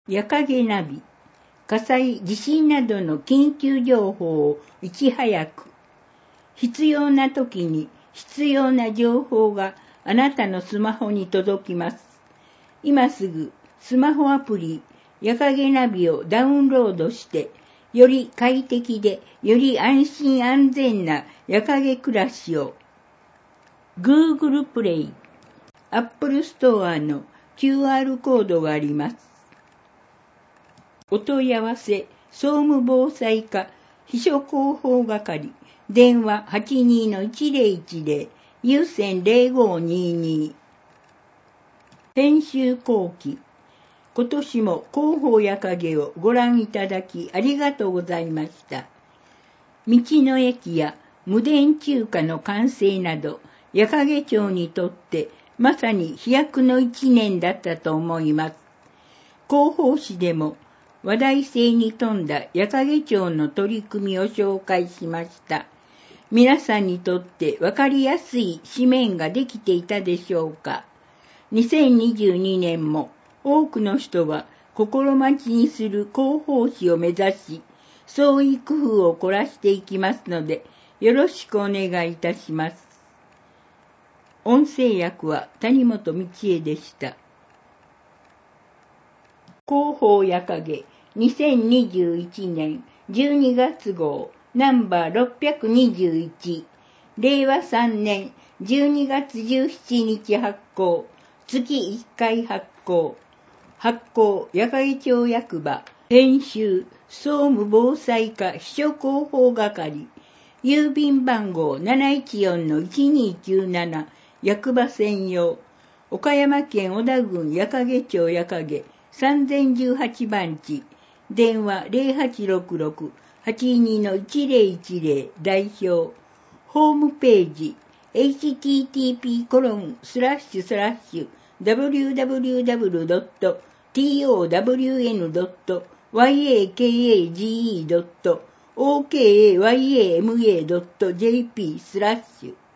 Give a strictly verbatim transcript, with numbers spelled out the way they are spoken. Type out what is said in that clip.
夜影ナビ、火災、地震などの緊急情報をいち早く。必要な時に必要な情報があなたのスマホに届きます。今すぐスマホアプリ夜影ナビをダウンロードして、より快適でより安心安全な夜影暮らしを。Google プレイ、Apple ストアの キューアール コードがあります。お問い合わせ、総務防災課秘書広報係、電話 はちにーのいちぜろいちぜろ、有線ゼロごにーにー。編集後期、今年も広報夜影をご覧いただきありがとうございました。道の駅や無電中華の完成など、夜影町にとってまさに飛躍の一年だったと思います。広報誌でも話題性に富んだ夜影町の取り組みを紹介しました。皆さんにとってわかりやすい紙面ができていたでしょうか。にせんにじゅうにねんも多くの人は心待ちにする広報誌を目指し、創意工夫を凝らしていきますので、よろしくお願いいたします。音声訳は谷本道恵でした。広報夜影にせんにじゅういちねんじゅうにがつ号ナンバーろっぴゃくにじゅういち、れいわさんねんじゅうにがつじゅうしちにち発行、月いっかい発行。発行夜影町役場、編集総務防災課秘書広報係、郵便番号 なないちよんのいちにーきゅうなな、役場専用、岡山県小田郡夜影町夜影さんぜんじゅうはちばんち、電話 ゼロはちろくろく はちにーのいちぜろいちぜろ 代表、ホームページ、エイチティーティーピーコロンスラッシュスラッシュダブリューダブリューダブリュードットトワンドットワケージードットオーケーワイエーエムエードットジェーピー スラッシュ